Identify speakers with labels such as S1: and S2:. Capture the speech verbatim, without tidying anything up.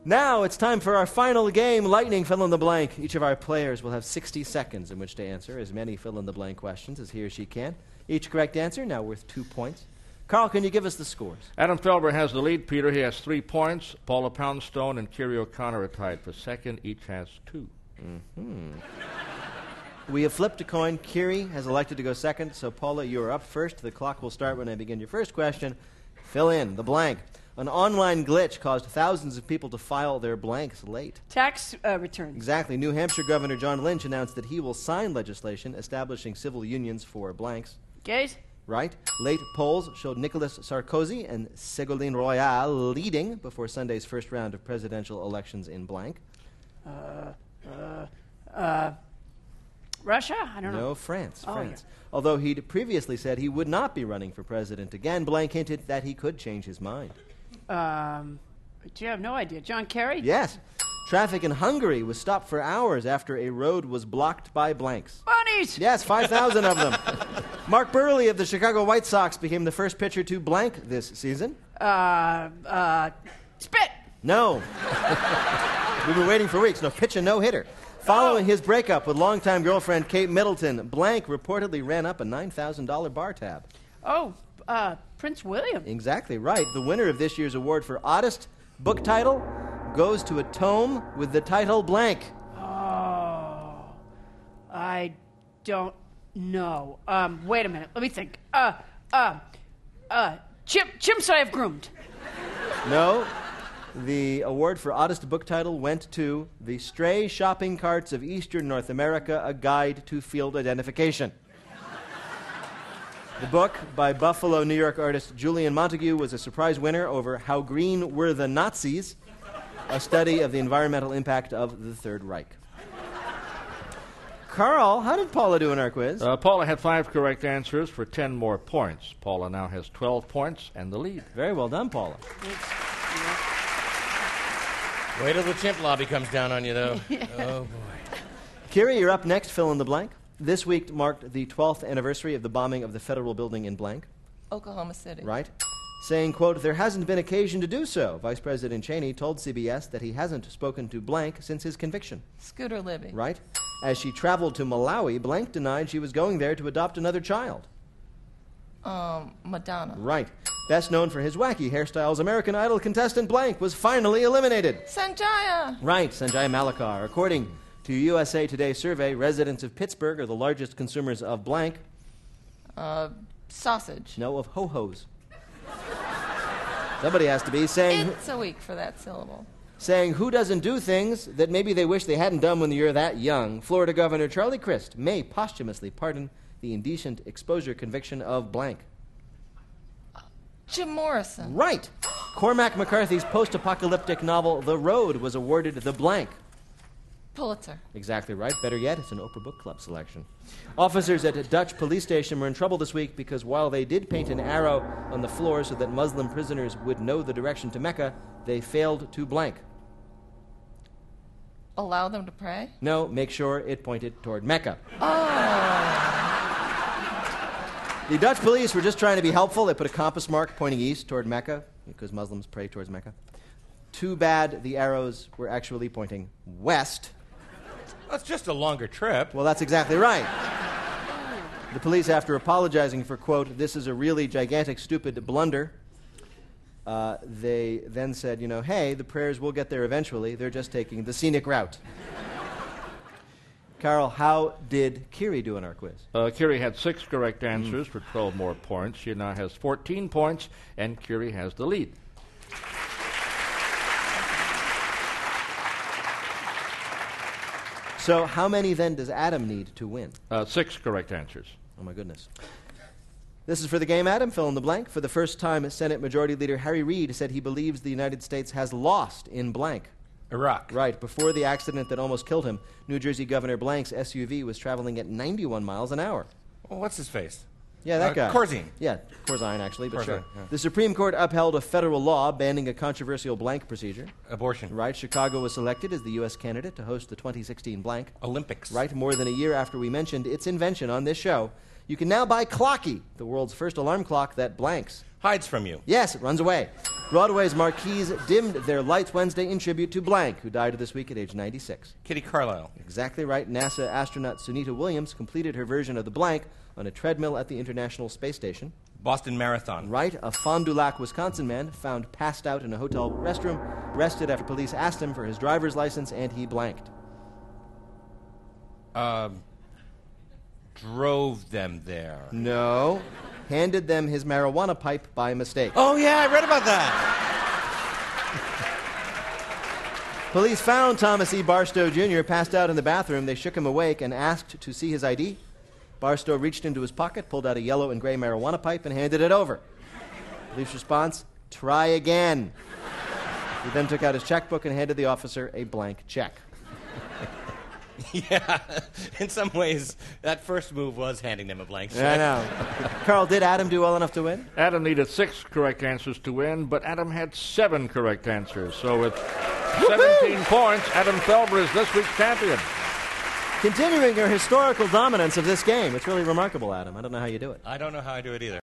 S1: Now it's time for our final game, Lightning Fill in the Blank. Each of our players will have sixty seconds in which to answer as many fill in the blank questions as he or she can. Each correct answer now worth two points. Carl, can you give us the scores?
S2: Adam Felber has the lead. Peter, he has three points. Paula Poundstone and Kiri O'Connor are tied for second. Each has two.
S1: Mm-hmm. We have flipped a coin. Kiri has elected to go second, so Paula, you are up first. The clock will start when I begin your first question. Fill in the blank. An online glitch caused thousands of people to file their blanks late.
S3: Tax uh, returns.
S1: Exactly. New Hampshire Governor John Lynch announced that he will sign legislation establishing civil unions for blanks.
S3: Gays?
S1: Right. Late polls showed Nicolas Sarkozy and Ségolène Royal leading before Sunday's first round of presidential elections in blank.
S3: Uh, uh, uh, Russia? I don't know.
S1: No, France.
S3: Oh,
S1: France.
S3: yeah.
S1: Although he'd previously said he would not be running for president again, blank hinted that he could change his mind.
S3: Um, do you have no idea? John Kerry?
S1: Yes. Traffic in Hungary was stopped for hours after a road was blocked by blanks.
S3: Bunnies!
S1: Yes, five thousand of them. Mark Burley of the Chicago White Sox became the first pitcher to blank this season.
S3: Uh, uh, spit!
S1: No. We've been waiting for weeks. No, pitch a no-hitter. Following his breakup with longtime girlfriend Kate Middleton, blank reportedly ran up a nine thousand dollars bar tab.
S3: Oh, uh, Prince William.
S1: Exactly right. The winner of this year's award for oddest book title goes to a tome with the title blank.
S3: Oh, I don't know. Um, wait a minute. Let me think. Uh, uh, uh, Chim- Chimps I Have Groomed.
S1: No. The award for oddest book title went to The Stray Shopping Carts of Eastern North America, A Guide to Field Identification. The book by Buffalo, New York artist Julian Montague was a surprise winner over How Green Were the Nazis, a study of the environmental impact of the Third Reich. Carl, how did Paula do in our quiz?
S2: Uh, Paula had five correct answers for ten more points. Paula now has twelve points and the lead.
S1: Very well done, Paula.
S4: Wait till the chimp lobby comes down on you, though. Oh, boy.
S1: Kiri, you're up next. Fill in the blank. This week marked the twelfth anniversary of the bombing of the federal building in blank.
S5: Oklahoma City.
S1: Right. Saying, quote, there hasn't been occasion to do so. Vice President Cheney told C B S that he hasn't spoken to blank since his conviction.
S5: Scooter Libby.
S1: Right. As she traveled to Malawi, blank denied she was going there to adopt another child.
S5: Um, Madonna.
S1: Right. Best known for his wacky hairstyles, American Idol contestant blank was finally eliminated.
S5: Sanjaya.
S1: Right, Sanjay Malakar. According to U S A Today survey, residents of Pittsburgh are the largest consumers of blank.
S5: Uh, sausage.
S1: No, of ho-hos. Somebody has to be saying...
S5: It's a week for that syllable.
S1: Saying who doesn't do things that maybe they wish they hadn't done when you're that young. Florida Governor Charlie Crist may posthumously pardon the indecent exposure conviction of blank.
S5: Jim Morrison.
S1: Right. Cormac McCarthy's post-apocalyptic novel The Road was awarded the blank.
S5: Pulitzer.
S1: Exactly right. Better yet, it's an Oprah Book Club selection. Officers at a Dutch police station were in trouble this week because while they did paint an arrow on the floor so that Muslim prisoners would know the direction to Mecca, they failed to blank.
S5: Allow them to pray?
S1: No, make sure it pointed toward Mecca.
S5: Oh.
S1: The Dutch police were just trying to be helpful. They put a compass mark pointing east toward Mecca because Muslims pray towards Mecca. Too bad the arrows were actually pointing west.
S4: That's just a longer trip.
S1: Well, that's exactly right. The police, after apologizing for, quote, this is a really gigantic, stupid blunder, uh, they then said, you know, hey, the prayers will get there eventually. They're just taking the scenic route. Carol, how did Kiri do in our quiz?
S2: Uh, Kiri had six correct answers mm. for twelve more points. She now has fourteen points, and Kiri has the lead.
S1: So how many then does Adam need to win?
S2: Uh, six correct answers.
S1: Oh, my goodness. This is for the game, Adam. Fill in the blank. For the first time, Senate Majority Leader Harry Reid said he believes the United States has lost in blank.
S4: Iraq.
S1: Right. Before the accident that almost killed him, New Jersey Governor Blank's S U V was traveling at ninety-one miles an hour.
S4: Well, what's his face?
S1: Yeah, that
S4: uh,
S1: guy.
S4: Corzine.
S1: Yeah, Corzine, actually, but
S4: Corzine,
S1: sure.
S4: yeah.
S1: The Supreme Court upheld a federal law banning a controversial blank procedure.
S4: Abortion.
S1: Right. Chicago was selected as the U S candidate to host the twenty sixteen blank.
S4: Olympics.
S1: Right. More than a year after we mentioned its invention on this show, You can now buy Clocky, the world's first alarm clock that blanks.
S4: Hides from you.
S1: Yes, it runs away. Broadway's marquees dimmed their lights Wednesday in tribute to blank, who died this week at age ninety-six.
S4: Kitty Carlisle.
S1: Exactly right. NASA astronaut Sunita Williams completed her version of the blank on a treadmill at the International Space Station.
S4: Boston Marathon.
S1: Right. A Fond du Lac, Wisconsin man found passed out in a hotel restroom, arrested after police asked him for his driver's license, and he blanked.
S4: Uh, drove them there.
S1: No. Handed them his marijuana pipe by mistake.
S4: Oh, yeah, I read about that.
S1: Police found Thomas E. Barstow Junior passed out in the bathroom. They shook him awake and asked to see his I D. Barstow reached into his pocket, pulled out a yellow and gray marijuana pipe, and handed it over. Police response, try again. He then took out his checkbook and handed the officer a blank check.
S4: Yeah, in some ways, that first move was handing them a blank check.
S1: I know. Carl, did Adam do well enough to win?
S2: Adam needed six correct answers to win, but Adam had seven correct answers. So with seventeen points, Adam Felber is this week's champion.
S1: Continuing your historical dominance of this game. It's really remarkable, Adam. I don't know how you do it.
S4: I don't know how I do it either.